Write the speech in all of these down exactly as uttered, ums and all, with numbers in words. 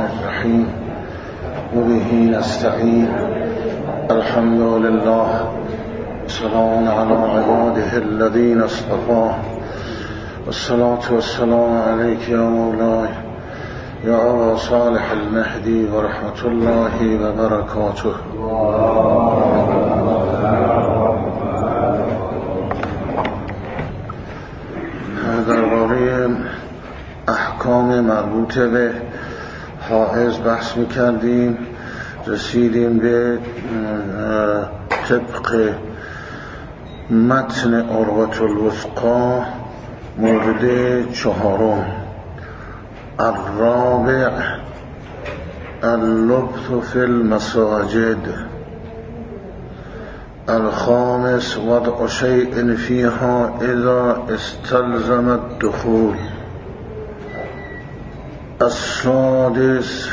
الرحيم وبه نستعين الحمد لله سلام على عباده الذين اصطفاه والصلاة والسلام عليك يا مولاي يا أبا صالح المهدي ورحمة الله وبركاته. درباره احکام مربوط به حائض بحث میکردیم، رسیدیم به طبق متن عروة الوثقی مورد چهارم، الرابع اللبث في المساجد، الخامس وضع شيء فيها إذا استلزم الدخول، السادس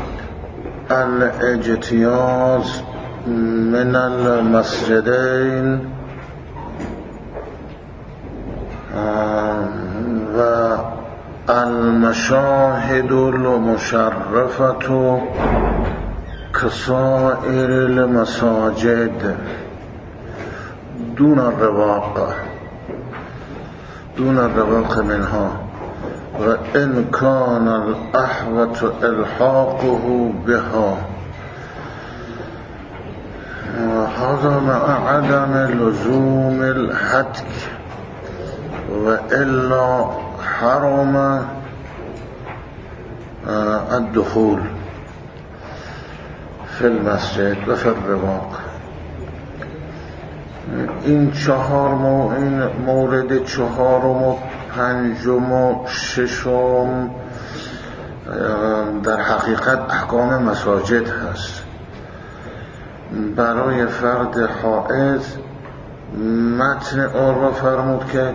الاجتياز من المسجدين و المشاهد المشرفة كسائر المساجد دون الرواق دون الرواق منها وإن كان الأحوط إلحاقه بها، وهذا مع عدم لزوم الهتك وإلا حرم الدخول في المسجد و في الرواق. این چهار مو این مورد چهارم و پنجم و ششم در حقیقت احکام مساجد هست. برای فرد حائض متن عروة فرمود که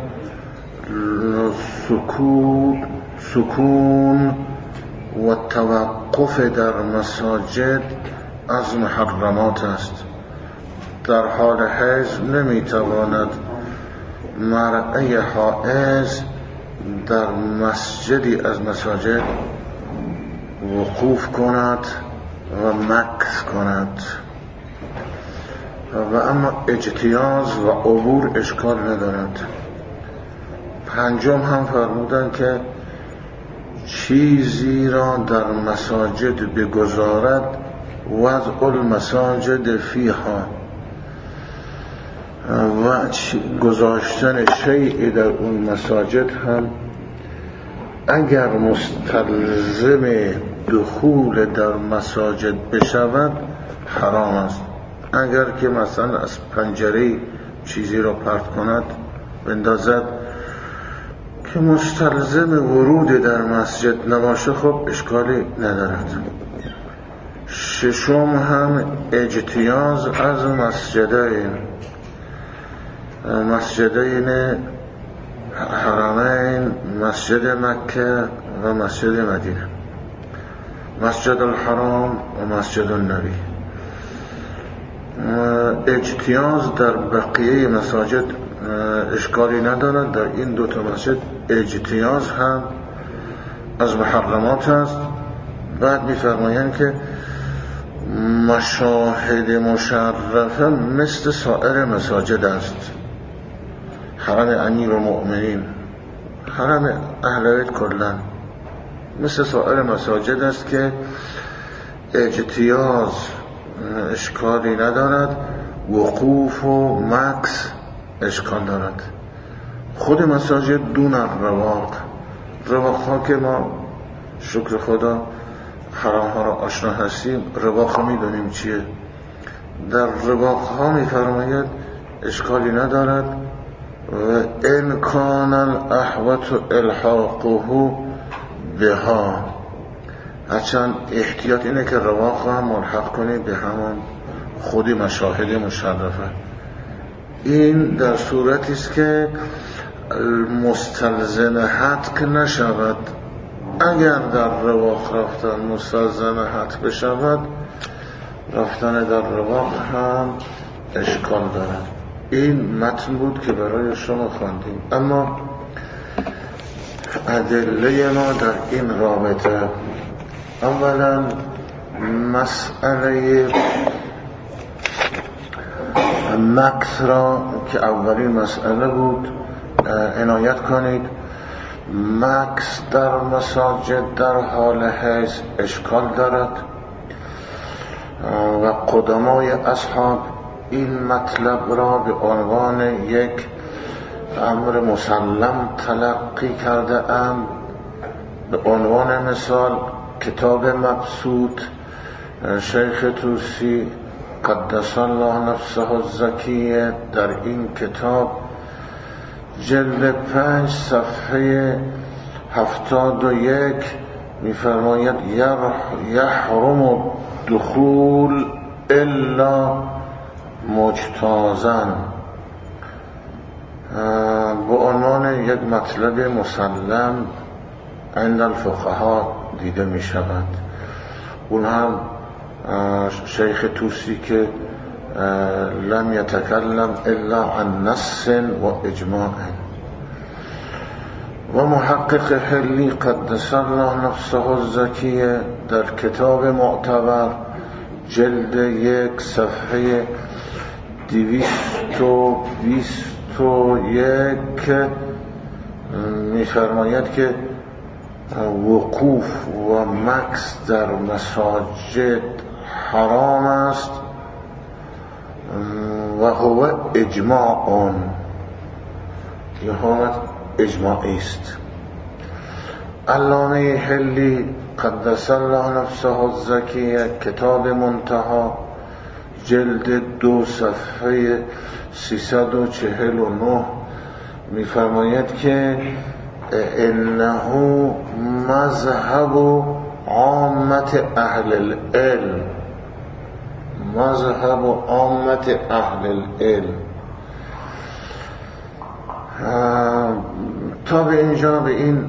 سکون سکون و توقف در مساجد از محرمات است. در حال حیض نمیتواند مرأی حائض در مسجدی از مساجد وقوف کند و مکث کند، و اما اجتیاز و عبور اشکال ندارد. پنجم هم فرمودن که چیزی را در مساجد بگذارد وضع المساجد فیها، و گذاشتن شیئی در اون مساجد هم اگر مستلزم دخول در مساجد بشود حرام است. اگر که مثلا از پنجره چیزی را پرت کند بندازد که مستلزم ورود در مسجد نباشه خب اشکالی ندارد. ششم هم اجتیاز از مسجدین مسجدین حرمین، مسجد مکه و مسجد مدینه، مسجد الحرام و مسجد النبی. اجتیاز در بقیه مساجد اشکالی ندارد، در این دو تا مسجد اجتیاز هم از محرمات است. بعد می‌فرمایند که مشاهد مشرفه مثل سایر مساجد است. حرم امیر المؤمنین، حرم اهل بیت کلن مثل سایر مساجد است که اجتیاز اشکالی ندارد، وقوف و مکث اشکال دارد. خود مساجد دون رواق، رواق ها که ما شکر خدا حرام ها را آشنا هستیم، رواق ها میدونیم چیه. در رواق ها میفرماید اشکالی ندارد و ان کان الاحوط الحاقه بها، هرچند احتیاط اینه که رواق هم ملحق کنید به همان خودی مشاهد مشرفه. این در صورتی است که مستلزم حتک نشود. اگر در رواق رفتن مستلزم حتک بشود، رفتن در رواق هم اشکال دارد. این متن بود که برای شما خواندیم. اما ادله ما در این رابطه اولا مسئله مکث را که اولین مسئله بود عنایت کنید. مکث در مساجد در حال حیض اشکال دارد و قدمای اصحاب این مطلب را به عنوان یک امر مسلم تلقی کرده اند. به عنوان مثال کتاب مبسوط شیخ طوسی قدس الله نفسه الزکیه در این کتاب جلد پنج صفحه هفتاد و یک می‌فرماید یحرم دخول الا مجتازن، به عنوان یک مطلب مسلم عند الفقها دیده می شود. اون هم شیخ طوسی که لم یتکلم الا عن نص و اجماع و محقق حلی قدس الله نفسه الزکیه در کتاب معتبر جلد یک صفحه دویست و بیست و یک می‌فرماید که وقوف و مکث در مساجد حرام است و هو اجماع، یه حالت اجماعی است. علامه حلی قدس الله نفسه الزکیه کتاب منتها جلد دو صفحه سیصد و چهل و نه می‌فرماید که انه مذهب عامت اهل العلم، مذهب عامت اهل العلم. تا به اینجا به این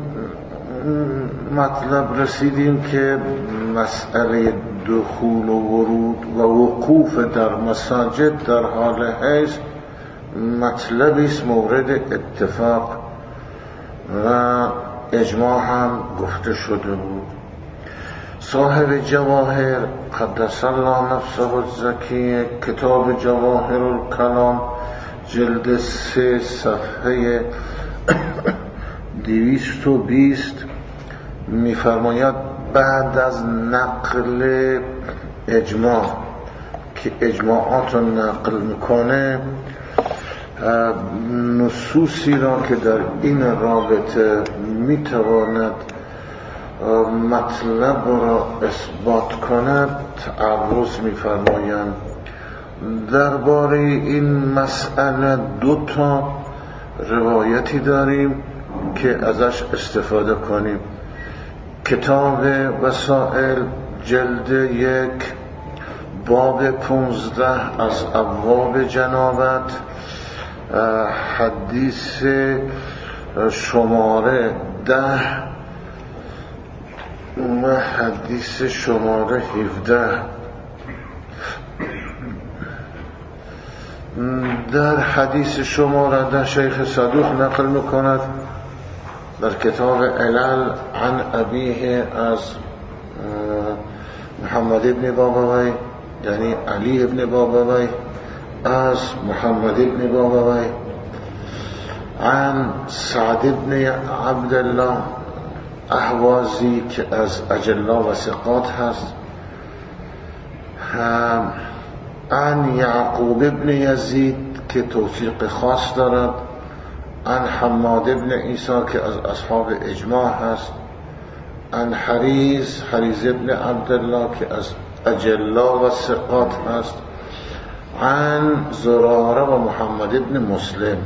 مطلب رسیدیم که مسئله دخول و ورود و وقوف در مساجد در حال حیض مطلبی است مورد اتفاق و اجماع هم گفته شده بود. صاحب جواهر قدس الله نفسه الزکیه کتاب جواهر الکلام جلد سه صفحه دویست و بیست می‌فرماید بعد از نقل اجماع که اجماعات رو نقل میکنه نصوصی را که در این رابطه میتواند مطلب را اثبات کند تعرض می‌فرمایند. درباره این مسئله دو تا روایتی داریم که ازش استفاده کنیم. کتاب وسائل جلد یک باب پونزده از ابواب جنابت حدیث شماره ده و حدیث شماره هفده در حدیث شماره ده شیخ صدوق نقل میکند در کتاب علل عن ابیه از محمد ابن بابوی یعنی علی ابن بابوی از محمد ابن بابوی عن سعد ابن عبدالله احوازی که از اجلا و ثقات هست، عن یعقوب ابن یزید که توثیق خاص دارد، عن حماد ابن عیسی که از اصحاب اجماع هست، عن حریز حریز ابن عبدالله که از اجلا و ثقات هست، عن زراره و محمد ابن مسلم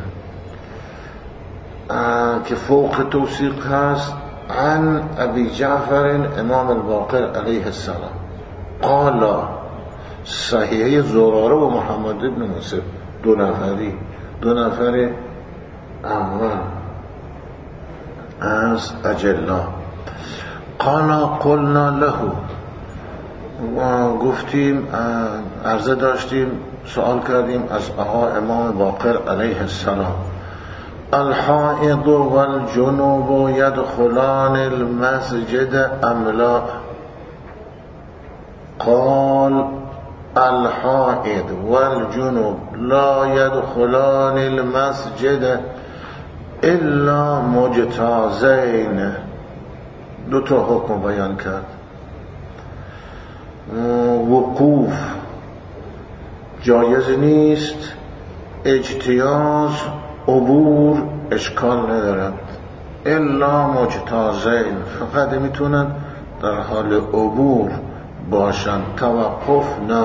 که فوق توثیق هست، عن ابی جعفر امام الباقر علیه السلام قال صحیحه زراره و محمد ابن مسلم دو نفری دو نفر اول از اجلا. قال قلنا له و گفتیم عرضه داشتیم سوال کردیم از آقا امام باقر علیه السلام الحائض والجنوب يدخلان المسجد ام لا؟ قال الحائض والجنوب لا يدخلان المسجد الا مجتازین. دو تا حکم بیان کرد. وقوف جایز نیست، اجتیاز عبور اشکال ندارد. الا مجتازین، فقط میتونن در حال عبور باشن، توقف نه.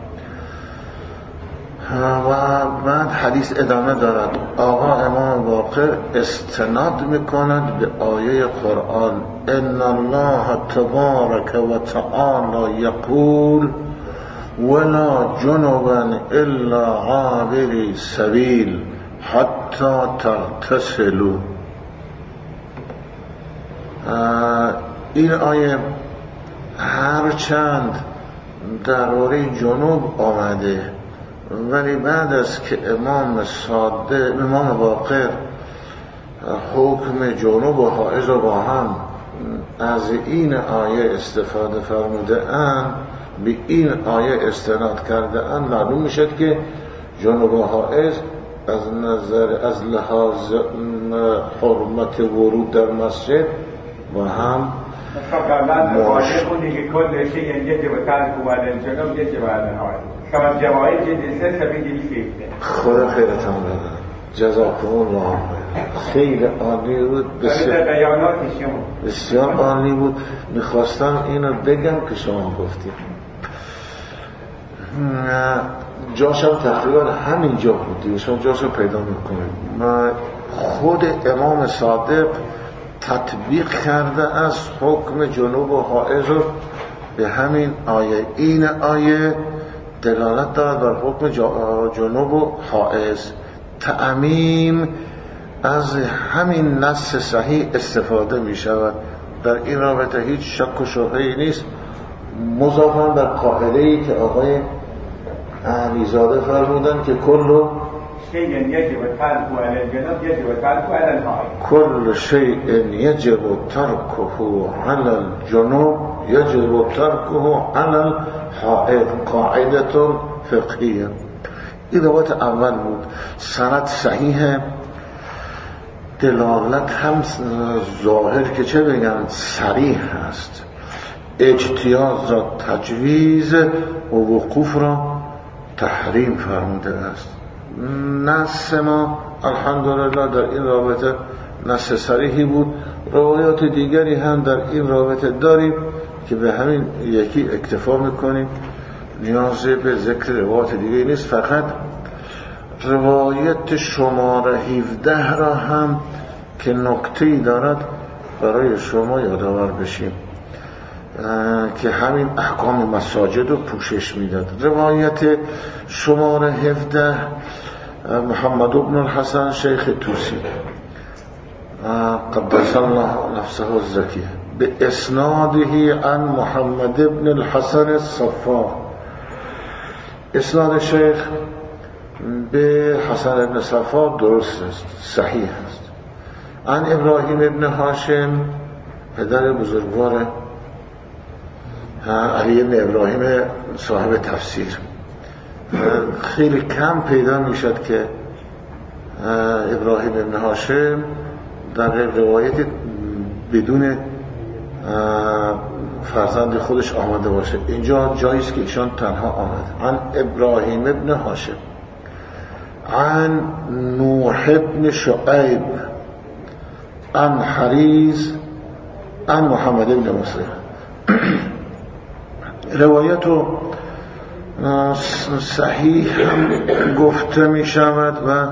و بعد حدیث ادامه دارد. آقا امام باقر استناد میکند به آیه قرآن ان الله تبارک و تعالی یقول ولا جنبا الا عابری سبیل حتی تغتسلوا. این آیه هرچند درباره جنوب آمده، ولی بعد از که امام صادق امام باقر حکم جنوب و حائض و با هم از این آیه استفاده فرموده اند، به این آیه استناد کرده اند، معلوم میشد که جنوب و حائض از نظر از لحاظ حرمت ورود در مسجد با هم مواجه خونی که کل شیء یجب ترکه علی الجنوب یجب علی الحائض. کما جوایز جنسه سبیل فیفته. خدا خیرتان بده. جزاکم الله خیر. خیلی عالی بود. بسیار بسیار عالی بود. میخواستم اینو بگم که شما گفتید. جاشم تقریبا همین جا بود. شما جاشو پیدا میکنید. خود امام صادق تطبیق کرده از حکم جنوب و حائض به همین آیه. این آیه دلالت دارد بر حکم جنوب و حائض. تعمیم از همین نص صحیح استفاده می شود. در این رابطه هیچ شک و شبهه‌ای نیست، مضافاً بر قاعده‌ای که آقای علیزاده فرمودن که کل شیء یجب ترکه علی الجنوب یجب ترکه علی الحائض. کل شیء یجب ترکه علی الجنوب یجب ترکه علی الحائض. قاعده فقهیه. این روایت اول بود، سند صحیح، دلالت هم ظاهر که چه بگم صریح هست. اجتیاز را تجویز و وقوف را تحریم فرموده است. نص ما الحمدلله در این رابطه نص صریحی بود. روایات دیگری هم در این رابطه داریم که به همین یکی اکتفا میکنیم، نیاز به ذکر روایات دیگری نیست. فقط روایت شماره هفده را هم که نکته‌ای دارد برای شما یادآور بشیم که همین احکام مساجد رو پوشش میداد. روایت شماره هفده محمد بن الحسن شیخ توسی قدس الله نفسه الزکیه به اسناده عن محمد بن الحسن الصفار. اسناد شیخ به حسن بن صفار درست است، صحیح است. عن ابراهیم ابن هاشم پدر بزرگوار علی ابن ابراهیم صاحب تفسیر. خیلی کم پیدا میشد که ابراهیم ابن هاشم در روایت بدون فرزند خودش آمده باشه. اینجا جاییست که ایشان تنها آمد. عن ابراهیم ابن هاشم عن نوح ابن شعیب عن حریز عن محمد ابن مسلم. روایتو صحیح هم گفته می شود و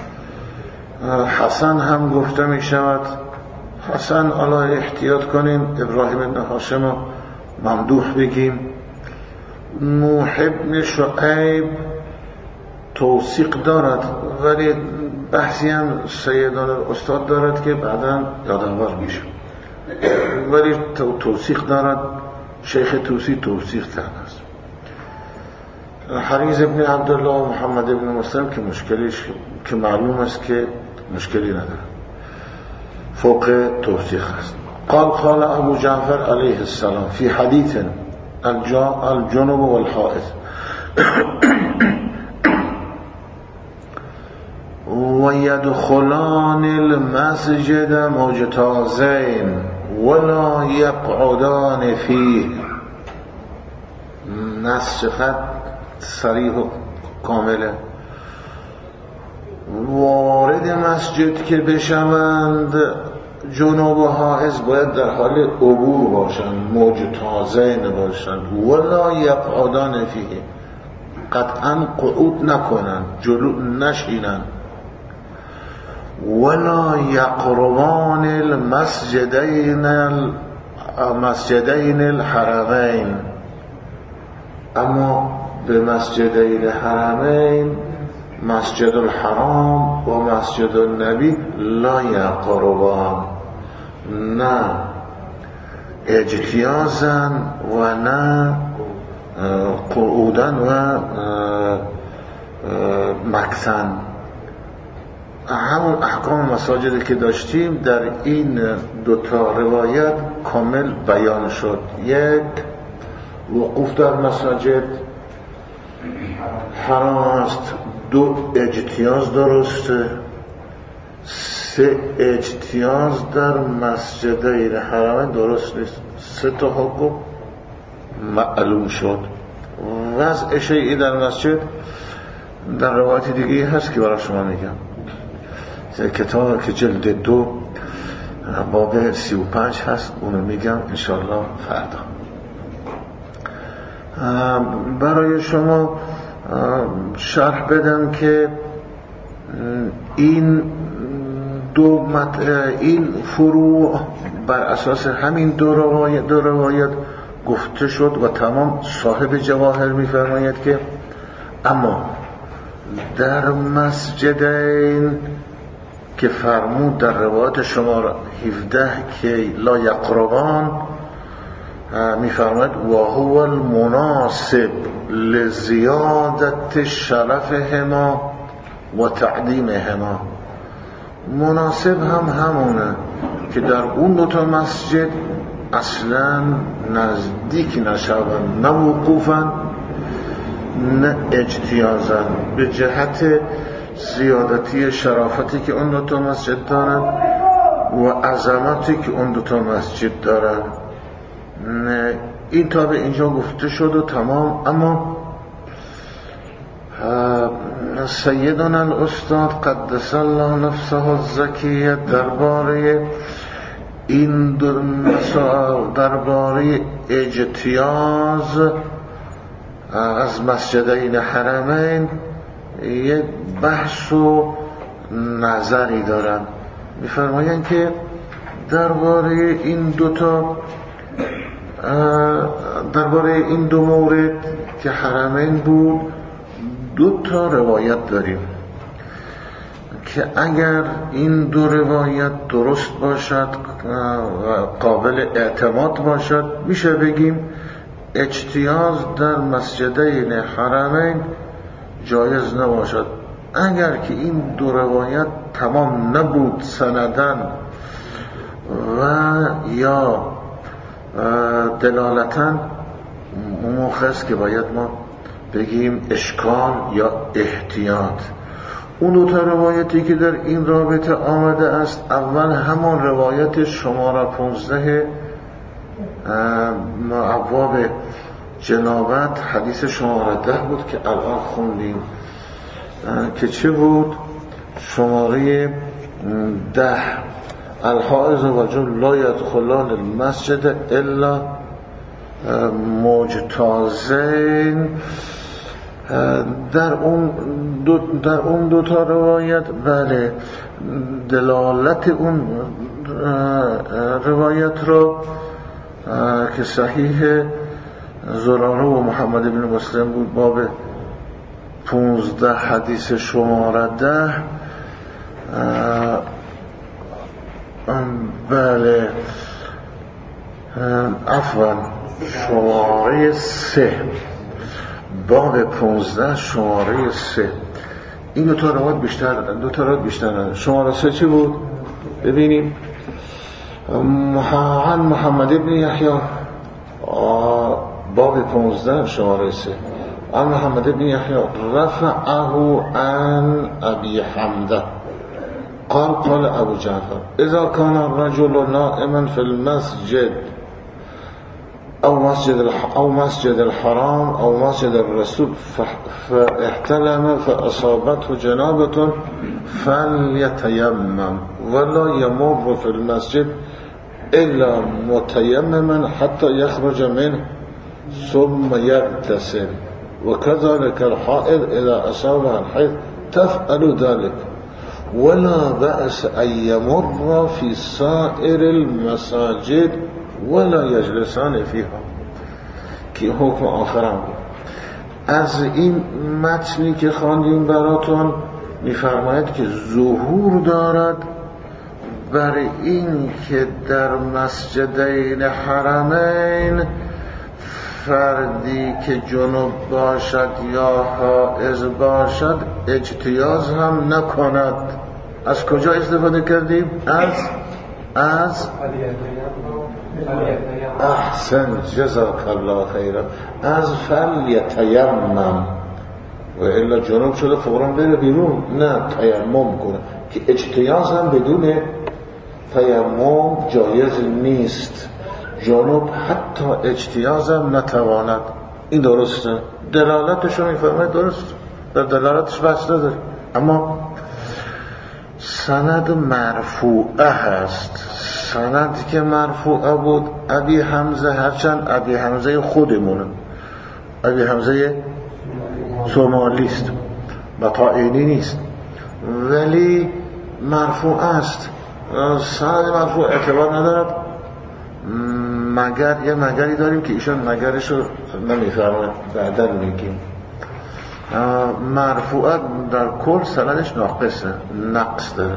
حسن هم گفته می شود. حسن الله احتیاط کنیم، ابراهیم ابن هاشم ممدوح بگیم. نوح ابن شعیب توثیق دارد، ولی بحثی هم سیدان استاد دارد که بعدا یادآور میشه، ولی توثیق دارد. شیخ توسی توثیق کرده است. حریز ابن عبدالله و محمد ابن مسلم که مشکلیش که معلوم است که مشکلی نداره، فوق توثیق است. قال قال ابو جعفر علیه السلام فی حدیث الجنوب والحائض. و یدخلان المسجد مجتازین ولا یقعدان فیه. نص چقدر صریح و کامله. وارد مسجد که بشوند جنوب و حائض باید در حال عبور باشند، مجتازین باشند. ولا یقعدان فیه، قطعا قعود نکنند، جلو نشینند. ولا یقربان المسجدین المسجدین الحرمین، اما به مسجدین الحرمین مسجد الحرام و مسجد النبی لا یقربان، نه اجتیازن و نه قعودن و مکثن. همون احکام مساجدی که داشتیم در این دوتا روایت کامل بیان شد. یک، وقوف در مساجد حرام است. دو، اجتیاز درسته. سه، اجتیاز در مسجدین حرام درست نیست. سه تا حکم معلوم شد. وضع شیعی در مسجد در روایت دیگه هست که برای شما میگم. کتاب که جلد دو باب سی و پنج هست، اونو میگم انشالله فردا. برای شما شرح بدم که این دو مت... این فروع بر اساس همین دو روایت, دو روایت گفته شد و تمام. صاحب جواهر میفرماید که اما در مسجدین که فرمود در روایت شماره هفده که لا یقربان، میفرماید و هو المناسب لزیادت شرفهما و تعظیمهما. مناسب هم همونه که در اون دو تا مسجد اصلا نزدیک نشوند، نه وقوفن نه اجتیازن، به جهت زیادتی شرافتی که اون دو تا مسجد دارن و عظمتی که اون دو تا مسجد دارن. این تا به اینجا گفته شد و تمام. اما سیدنا الاستاد قدس الله نفسه الزکیه درباره این درباره اجتیاز از مسجدین حرمین یه بحث و نظری دارن. میفرمایند که درباره این دوتا درباره این دو مورد که حرمین بود دو تا روایت داریم که اگر این دو روایت درست باشد و قابل اعتماد باشد میشه بگیم اجتیاز در مسجدین حرمین جایز نباشد. اگر که این دو روایت تمام نبود سندن و یا دلالتاً، موقع است که باید ما بگیم اشکال یا احتیاط. اون دو تا روایتی که در این رابطه آمده است، اول همان روایت شماره پونزده ابواب جنابت حدیث شماره ده بود که الان خوندیم که چه بود؟ شماره ده الحائض و رجل لا یدخلان المسجد الا مجتازین. در اون دو در اون دو تا روایت بله دلالت اون روایت رو که صحیح زراره و محمد بن مسلم بود باب پونزده حدیث شماره ده بله عفوا شماره سه باب پونزده شماره سه. این دو تا روایت بیشتر دادن دو تا روایت بیشتر دادن. شماره سه چی بود؟ ببینیم. عن محمد بن یحیی باب پونزده شماره سه. عن محمد بن يحيى رفعه عن أبي حمزة قال قال أبو جعفر إذا كان الرجل نائما في المسجد أو مسجد أو مسجد الحرام أو مسجد الرسول فاحتلم فأصابته جنابة فليتيمم ولا يمر في المسجد إلا متيمما حتى يخرج منه ثم يغتسل وكذلك الحائض إذا أصابها الحيض تفعل ذلك ولا بأس أن يمر في سائر المساجد ولا يجلسان فيها. که حکم آخرم بود. از این متنی که خواندیم براتون میفرماید که ظهور دارد بر این که در مسجدین حرمین فردی که جنوب باشد یا حائض باشد اجتیاز هم نکند. از کجا استفاده کردیم؟ از از احسن جزاک الله خیرا از فلیتیمم و الا جنوب شده فوراً بره بیرون، نه تیمم کنه که اجتیاز هم بدون تیمم جایز نیست. جنوب حتی اجتیاز هم نتواند. این درسته، دلالتش رو میفرماید درست، در دلالتش بحث نداره. اما سند مرفوعه هست. سند که مرفوعه بود ابی حمزه، هرچند ابی حمزه خودمونه، ابی حمزه سومالیست مطاعنی نیست، ولی مرفوع است. سند مرفوع اعتبار ندارد مگر یه مگری داریم که ایشان مگرش رو نمیفرمه، بعداً میگیم. مرفوعه در کل سندش ناقصه، نقص داره،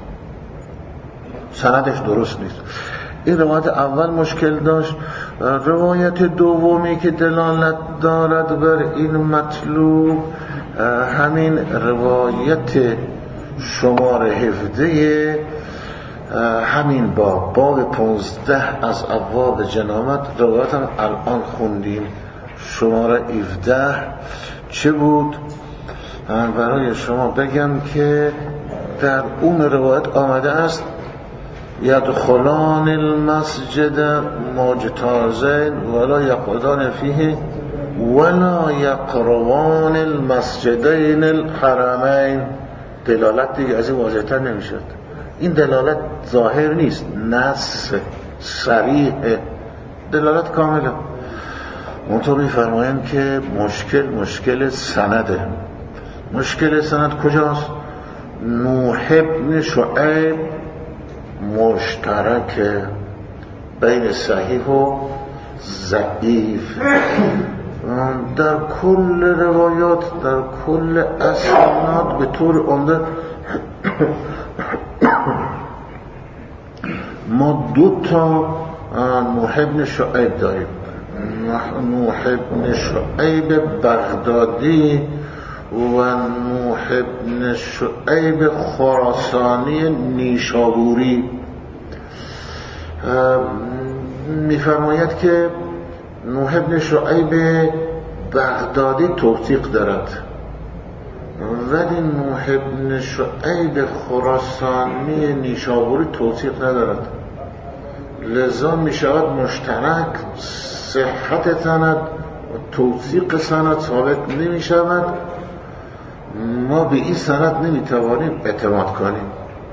سندش درست نیست. این روایت اول مشکل داشت. روایت دومی که دلالت دارد بر این مطلوب همین روایت شماره هفده همین باب باب پونزده از ابواب جنابت، روایت هم الان خوندیم شماره هفده. چه بود؟ برای شما بگم که در اون روایت آمده است یدخلان المسجد مجتازین ولا یقعدان فیه ولا یقربان المسجدین الحرمین. دلالت دیگه از این واضح‌تر نمیشد. این دلالت ظاهر نیست، نص صریح، دلالت کامله. منطور میفرمایند که مشکل مشکل سنده. مشکل سند کجاست؟ نوح بن شعیب مشترک بین صحیح و ضعیف. در کل روایات، در کل اسناد به طور عمده ما دو تا نوح بن شعیب داریم. نوح بن شعیب بغدادی و نوح بن شعیب خراسانی نیشابوری. میفرماید که نوح بن شعیب بغدادی توثیق دارد ولی نوح بن شعیب خراسانی نیشابوری توثیق ندارد. لذا میشود مشترک صحت سند و توثیق سند ثابت نمیشود. ما به این سند نمیتوانیم اعتماد کنیم.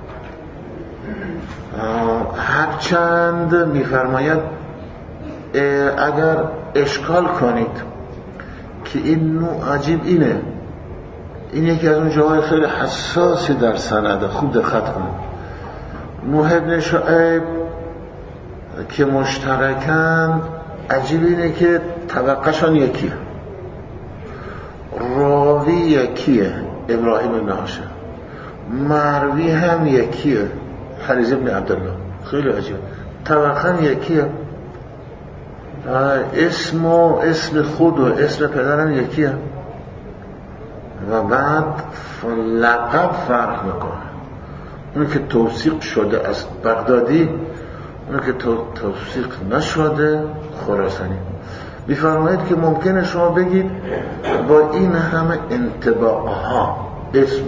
هرچند میفرماید اگر اشکال کنید که این نوع عجیب اینه، این یکی از اون جاهای خیلی حساسی در سنده، خوب دقت کنید. نوح بن شعیب که مشترکند، عجیب اینه که طبقه‌شان یکیه، راوی یکیه ابراهیم بن هاشم، مروی هم یکیه حریز بن عبدالله. خیلی عجیب، طبقه یکیه، اسم و اسم خود و اسم پدرم یکیه و بعد لقب فرق میکنه. اون که توثیق شده از بغدادی، اون که توثیق نشده خراسانی. می‌فرمایید که ممکنه شما بگید با این همه انطباق‌ها اسم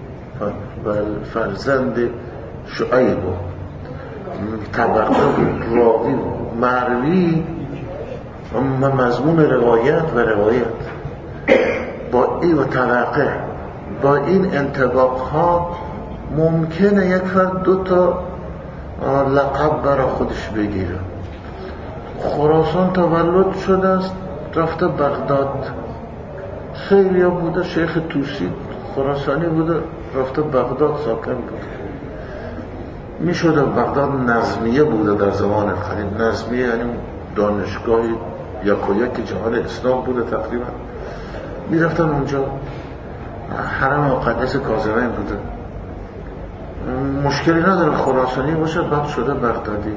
فرزند شعیب و طبقه راوی و مروی و مضمون روایت و روایت با این و طبقه با این انطباق‌ها ممکنه یک فرد دو تا لقب برای خودش بگیره. خراسان تولد شده است، رفته بغداد. خیلی ها بوده شیخ توسی خراسانی بوده، رفته بغداد ساکن بوده. می شده بغداد نظمیه بوده در زمان قدیم. نظمیه یعنی دانشگاه یک و یک جهان اسلام بوده تقریبا. می رفتن اونجا. حرم مقدس کاظمین بوده. مشکلی نداره خراسانی باشه بعد شده بغدادی.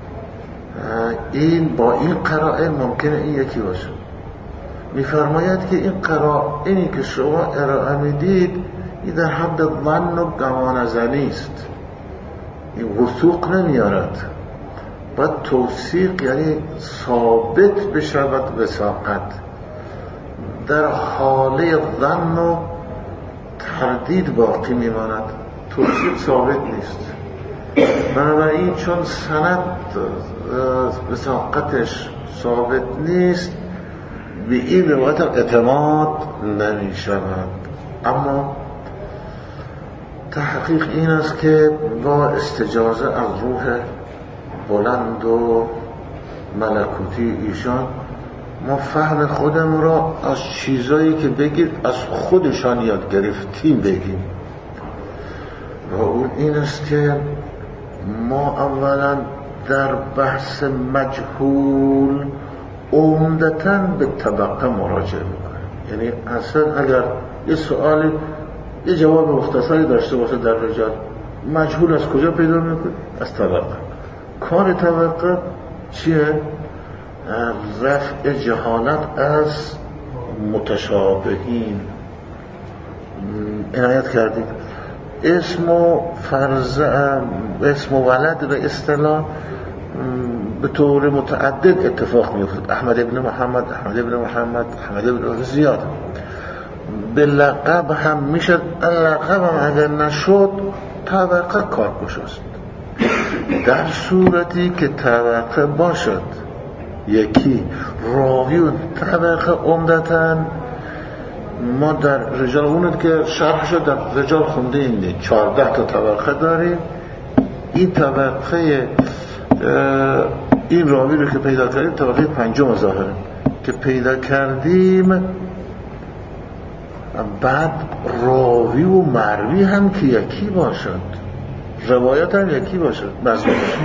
این با این قرائن ممکنه این یکی باشه. میفرماید که این قرائنی که شما ارائه میدید این در حد ظن و گمانه‌زنی است، این وثوق نمیارد. باید توثیق یعنی ثابت بشود وثاقت. در حاله ظن و تردید باقی میماند، توثیق ثابت نیست. بنابراین چون سند وثاقتش ثابت نیست به این روایت اعتماد نمی شود. اما تحقیق این است که با استجازه از روح بلند و ملکوتی ایشان ما فهم خودم را از چیزایی که بگید از خودشان یاد گرفتیم بگیم. و اون این است که ما اولا در بحث مجهول عمدتاً به طبقه مراجعه میکنیم. یعنی اصلا اگر یه سوالی یه جواب مختصری داشته باشه در رجال، مجهول از کجا پیدا میکنیم؟ از طبقه. کار طبقه چیه؟ رفع جهالت از متشابهین. عنایت کردید اسم و فرض اسم و ولد به اصطلاح به طور متعدد اتفاق می‌افتد. احمد ابن محمد، احمد ابن محمد، احمد ابن زیاد. به لقب هم میشد. لقب هم اگر نشد طبقه کارکشاست. در صورتی که طبقه باشد یکی راوی و طبقه عمدتاً ما در رجال اونت که شرح شد در رجال خونده اینده چهارده تا طبقه داریم. این طبقه این راوی رو که پیدا کردیم طبقه پنجم ظاهره که پیدا کردیم، بعد راوی و مروی هم که یکی باشد، روایت هم یکی باشد، مضمونش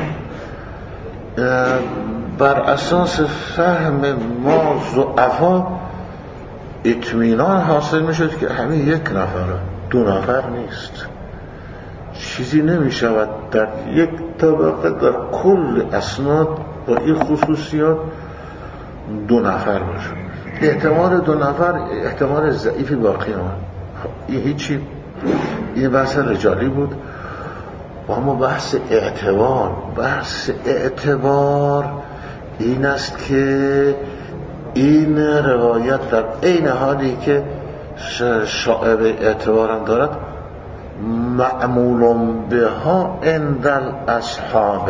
بر اساس فهم ما ضعفا اطمینان حاصل میشد که همین یک نفره، دو نفر نیست. چیزی نمیشود در یک طبقه در کل اسناد با این خصوصیات دو نفر باشه. احتمال دو نفر احتمال ضعیفی باقی نماند. این هیچی. این بحث رجالی بود. و اما بحث اعتبار بحث اعتبار این است که این روایت در این حالی که شائبه اعتبارم دارد معمول به ها عند الاصحاب،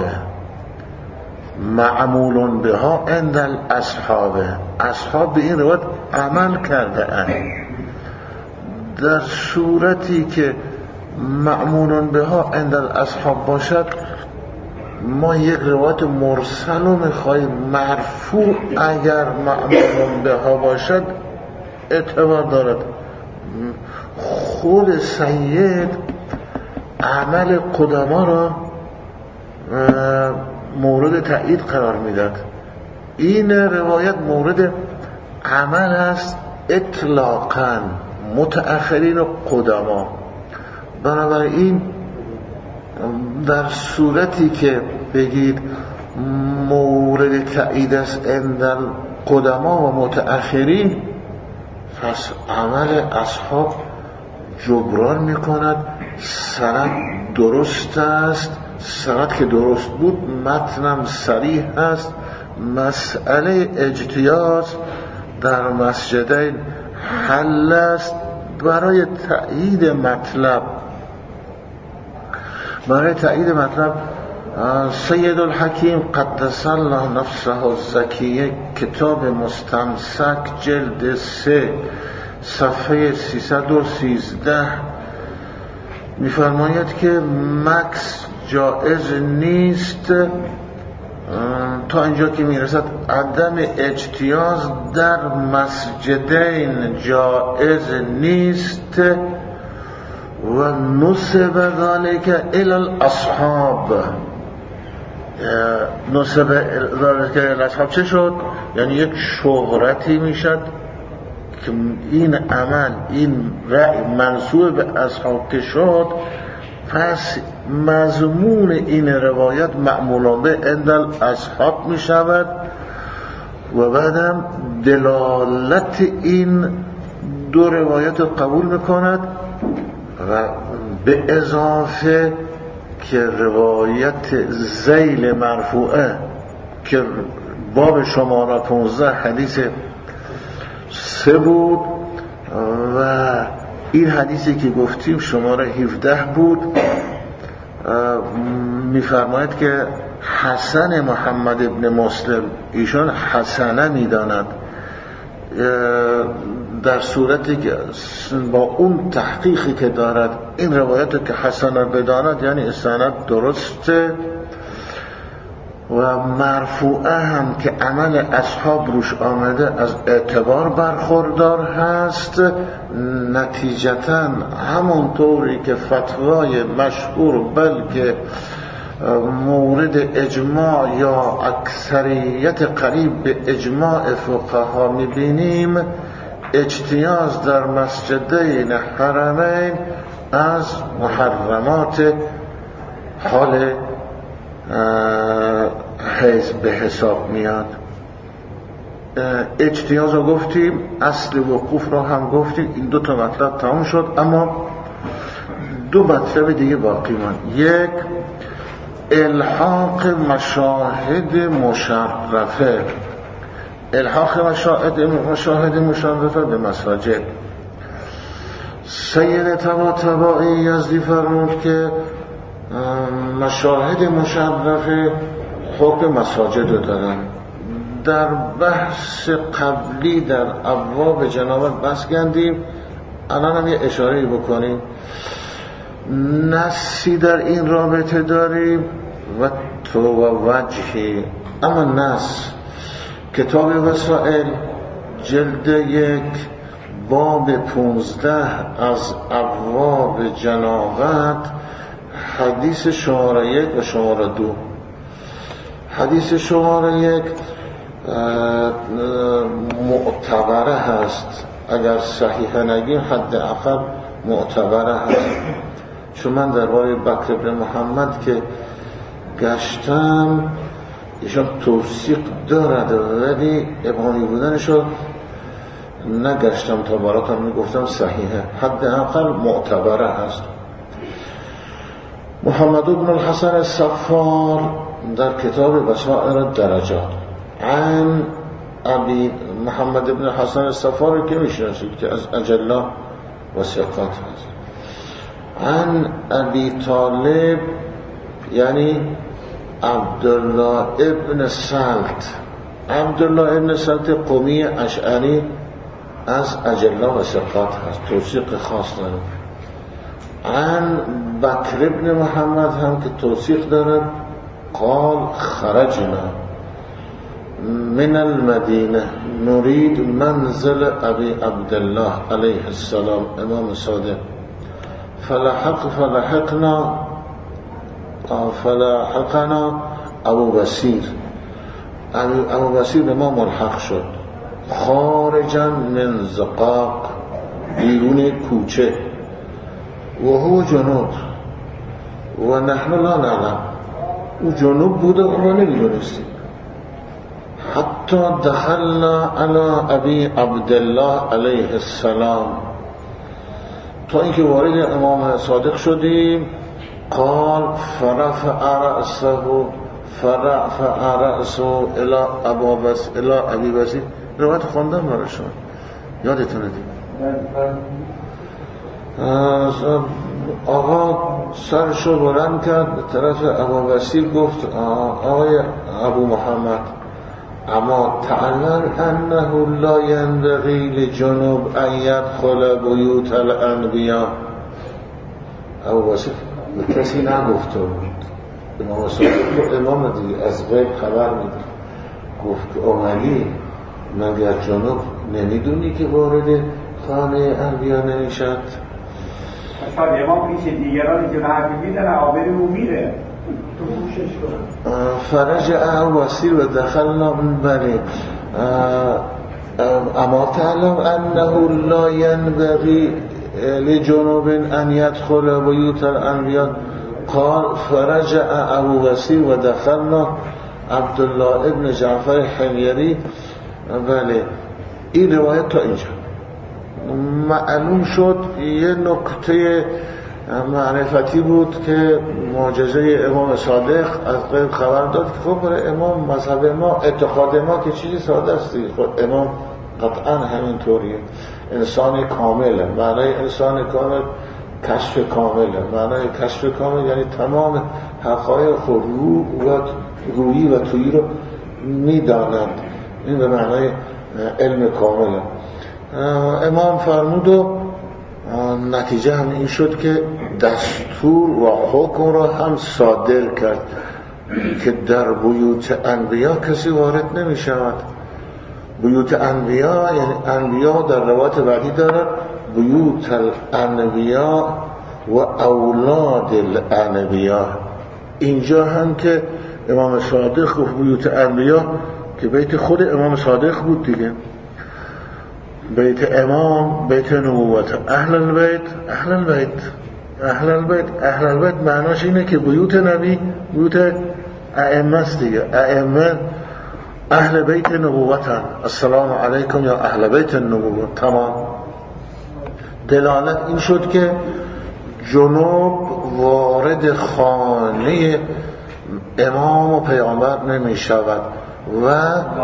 معمول به ها عند الاصحاب، اصحاب به این روایت عمل کرده اند. در صورتی که معمول به ها عند الاصحاب باشد ما یک روایت مرسل رو میخواهیم. مرفوع اگر معمول به ها باشد اعتبار دارد. خود سید عمل قدما را مورد تایید قرار میداد. این روایت مورد عمل است اطلاقاً متأخرین و قدما. بنابراین در صورتی که بگید مورد تایید است عند قدما و متأخرین، پس عمل اصحاب جبران میکند. سند درست است، سند که درست بود متنم صریح است، مسئله اجتیاز در مسجدین حل است برای تأیید مطلب. برای تأیید مطلب سید الحکیم قدس الله نفسه الزکیه کتاب مستمسک جلد سه صفحه سیصد و سیزده می‌فرماید که مکث جائز نیست. تا اینجا که میرسد عدم اجتیاز در مسجدین جائز نیست و نسب ذلك الى الاصحاب. نسب ذلك الى الاصحاب چه شد؟ یعنی یک شهرتی میشد که این عمل این رأی منسوب به اصحاب که شد، پس مضمون این روایت معمولا به اندل اصحاب می شود و بعدم دلالت این دو روایت رو قبول می کند و به اضافه که روایت ذیل مرفوعه که باب شماره پانزده حدیث سه بود و این حدیثی که گفتیم شماره هفده بود، میفرماید که حسن محمد ابن مسلم ایشان حسنه میداند، در صورتی که با اون تحقیقی که دارد این روایت که حسنه بداند یعنی سند درسته و مرفوعه هم که عمل اصحاب روش آمده از اعتبار برخوردار هست. نتیجتاً همونطوری که فتوای مشهور بلکه مورد اجماع یا اکثریت قریب به اجماع فقها میبینیم، اجتیاز در مسجدین حرمین از محرمات حال حیض به حساب میاد. اجتیاز رو گفتیم، اصل وقوف رو هم گفتیم، این دو تا مطلب تمام شد. اما دو مطلب دیگه باقی ماند. یک، الحاق مشاهد مشرفه، الحاق مشاهد مشاهد مشرفه به مساجد. سید طباطبایی یزدی فرمود که مشاهد مشرفه حکم مساجد رو دارن. در بحث قبلی در ابواب جنابت بحث کردیم، الان هم یه اشاره بکنیم. نصی در این رابطه داریم و تو و وجهی. اما نص کتاب وسائل جلد یک باب پونزده از ابواب جنابت حدیث شماره یک و شماره دو. حدیث شماره یک معتبره هست، اگر صحیح نگیم حد اقل معتبره هست. چون من درباره بکر بن محمد که گشتم ایشان توثیق دارد ولی ابهامی بودنشو نگشتم تا براتون میگفتم صحیحه، حد اقل معتبره هست. محمد بن الحسن الصفار در کتاب بصائر الدرجات عن ابی محمد بن الحسن الصفار که میشناسید که از اجلا و ثقات هست، عن ابی طالب یعنی عبدالله ابن سلط، عبدالله ابن سلط قومی اشعری از اجلا و ثقات هست، توثیق خاص داره. عن بکر ابن محمد هم که توثیق دارد، قال خرجنا من المدینه نريد منزل ابی عبدالله علیه السلام امام صادق فلحق فلحقنا فلحقنا ابو بصیر، ابو بصیر به ما ملحق شد، خارجا من زقاق بیرون کوچه، و هو جنوب و نحن لا نعلم، او جنوب بوده و ما نمیدونستیم. حتی دخلنا علی ابی عبدالله علیه السلام، تا اینکه وارد امام صادق شدیم. قال فرفع رأسه فرفع رأسه الى ابا بس الى ابی بسیر. روایت خوندم برای شما یادتونه دی؟ آقا سرشو بلند کرد به طرف ابا بسیر، گفت آقای ابو محمد اما تعلم انه لا ينبغي لجنوب ان يدخل بیوت الانبیاء. ابو بسیر به کسی نگفته بود، امام صادق امام دیگه از غیب خبر میده، گفت که علی مگر جنوب نمیدونی که وارد خانه انبیا نمیشد؟ اصلا امام پیش دیگران که حرفی میدن آبری رو میره تو گوشش کنن. فرجع ابو بسیر و دخلنا من بنی اما تعلم انه لا ينبغي لجنوب ان يدخل بیوت الانبیاء. قال فرجع ابو بسیر و دخلنا عبدالله ابن جعفر حمیری. بله این روایت تا اینجا معلوم شد. یه نکته معرفتی بود که معجزه امام صادق از غیب خبر داد که خب برای امام مذهب ما اعتقاد ما که چیزی ساده است. خب امام قطعا همینطوریه، انسان کامله. معنای انسان کامل کشف کامله. معنای کشف کامل یعنی تمام حقایق خود رو و رویی و تویی رو میدانند. این به معنای علم کامله. امام فرمود و نتیجه هم این شد که دستور و حکم را هم صادر کرد که در بیوت انبیا کسی وارد نمی شود. بیوت انبیا یعنی انبیا در روایت بعدی دارد بیوت الانبیا و اولاد الانبیا. اینجا هم که امام صادق گفت بیوت انبیا که بیت خود امام صادق بود دیگه. بیت امام بیت نبوت. اهل البیت اهل البیت اهل البیت اهل البیت معناش اینه که بیوت نبی بیوت ائمه است دیگه. ائمه اهل بیت نبوتن. السلام علیکم یا اهل بیت النبوت. تمام. دلالت این شد که جنوب وارد خانه امام و پیامبر نمی شود و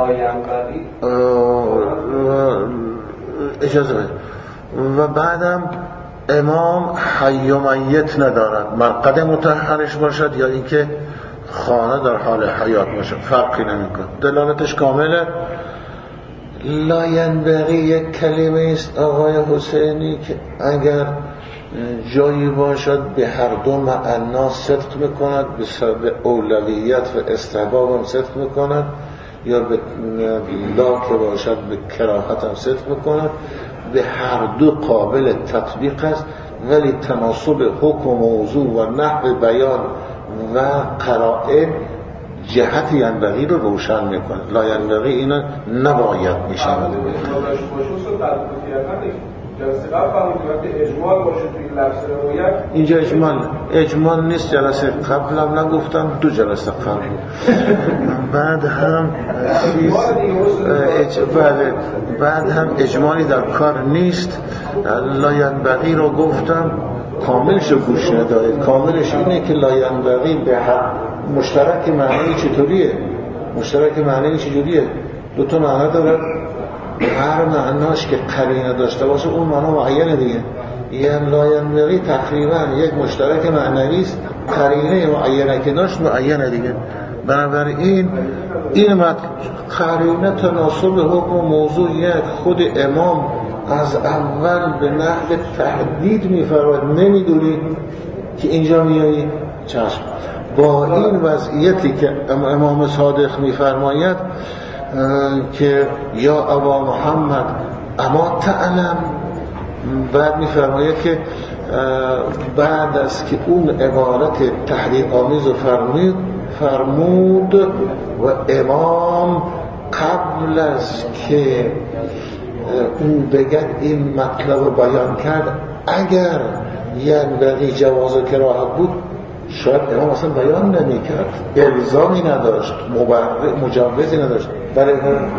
اجازه بده. و بعدم امام حی و میت ندارد، مرقد مطهرش باشد یا اینکه خانه در حال حیات باشد، فرقی نمیکنه. دلالتش کامله. لا ینبغی یک کلمه است آقای حسینی که اگر جایی باشد به هر دو معنا صدق میکند، به اولویت و استحباب هم صدق میکند، یا به لا که باشد به کراهت هم صدق میکند. به هر دو قابل تطبیق است، ولی تناسب حکم موضوع و نحو بیان و قرائن جهت ینبغی رو روشن میکنه. لا ینبغی اینا نباید میشود. جلسه قبل فهمید که اجمال باشه توی لفظ روایت. اینجا اجمال اجمال نیست. جلسه قبلم نگفتم، دو جلسه قبل بعد هم اج... بله بعد هم اجمالی در کار نیست. لا ینبغی رو گفتم کاملش رو گوش ندارید. کاملش اینه که لا ینبغی به هر مشترک معنی چطوریه؟ مشترک معنی چجوریه؟ دو تا معنی داره. هر معناش که قرینه داشته باشه اون معنا معینه دیگه. یعنی لا ینبغی تقریبا یک مشترک معنوی است، قرینه معینه که داشت معینه دیگه. بنابراین این مت قرینه تناسب حکم موضوع یک خود امام از اول به نحو تحدید میفرماید. نمیدونی که اینجا میایی چشم. با این وضعیتی که امام صادق میفرماید که یا ابا محمد اما تعلم، بعد میفرماید که بعد از که اون عبارت تحریق آمیز فرمود فرمود و امام قبل از که اون بگه این مطلب رو بیان کرد، اگر ینبغی جواز کراهت بود شاید امام اصلا بیان نمی کرد، الزامی نداشت، مجوزی نداشت. برای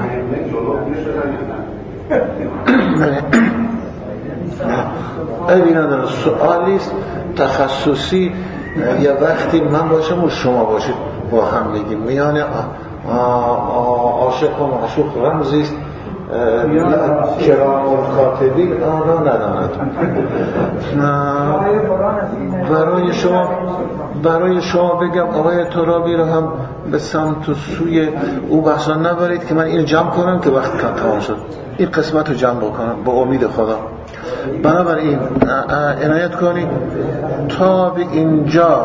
این نداره. سوالیست تخصصی یا وقتی من باشم و شما باشید با هم بگیم. میان عاشق و معشوق رمزی است کرام الکاتبین آن را نداند. برای شما برای شما بگم آقای ترابی رو هم به سمت و سوی او بحثا نبرید که من اینو جمع کنم که وقت تمام شد این قسمت رو جمع بکنم با امید خدا. بنابراین عنایت کنید تا به اینجا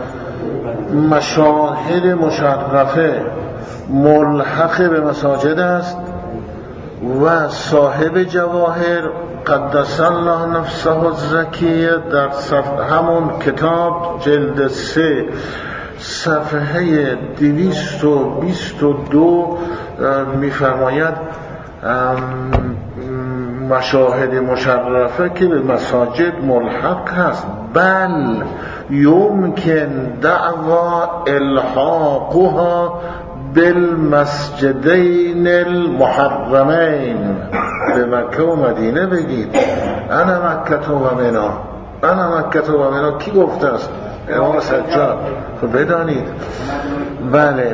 مشاهد مشرفه ملحق به مساجد است و صاحب جواهر قدس الله نفسه الزکیه در صفحه همون کتاب جلد سه صفحه دویست و بیست و دو میفرماید مشاهد مشرفه که به مساجد ملحق هست بل یمکن دعوا الحاقها بالمسجدین المحرمین. به مکه و مدینه بگید انا مکه و منا، انا مکه و منا کی گفته است؟ امام سجاد. خب بدانید بله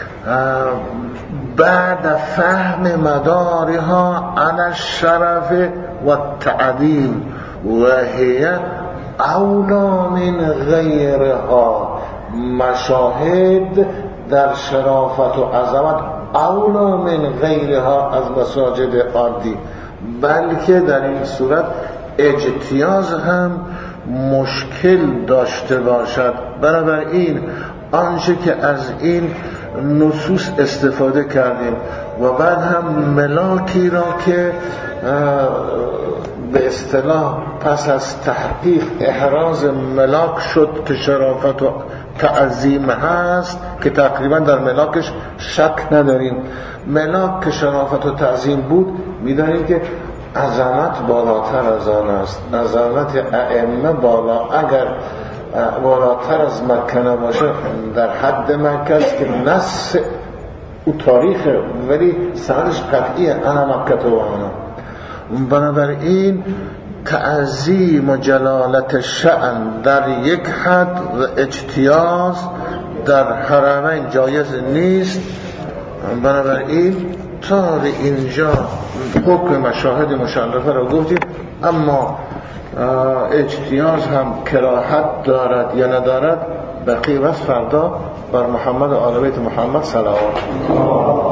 بعد فهم مدارها عن الشرف و التعظیم و هی اولا من غیرها. مشاهد در شرافت و عظمت اولا من غیرها از مساجد عادی، بلکه در این صورت اجتیاز هم مشکل داشته باشد. بنابراین آنچه که از این نصوص استفاده کردیم و بعد هم ملاکی را که به اصطلاح پس از تحقیق احراز ملاک شد که شرافت و تعظیم هست که تقریبا در ملاکش شک نداریم، ملاک که شرافت و تعظیم بود میدانیم که عظمت بالاتر از آن است. عظمت ائمه بالا اگر بالاتر از مکه نباشه در حد مکه است که نص او تاریخه ولی سندش قطعیه انا مکه و انا. بنابراین تعظیم و جلالت شأن در یک حد و اجتیاز در حرمین جایز نیست. بنابراین تا به اینجا حکم مشاهد مشرفه را گفتیم، اما اجتیاز هم کراهت دارد یا ندارد بقیه بس فردا بر محمد و آل بیت محمد صلوات.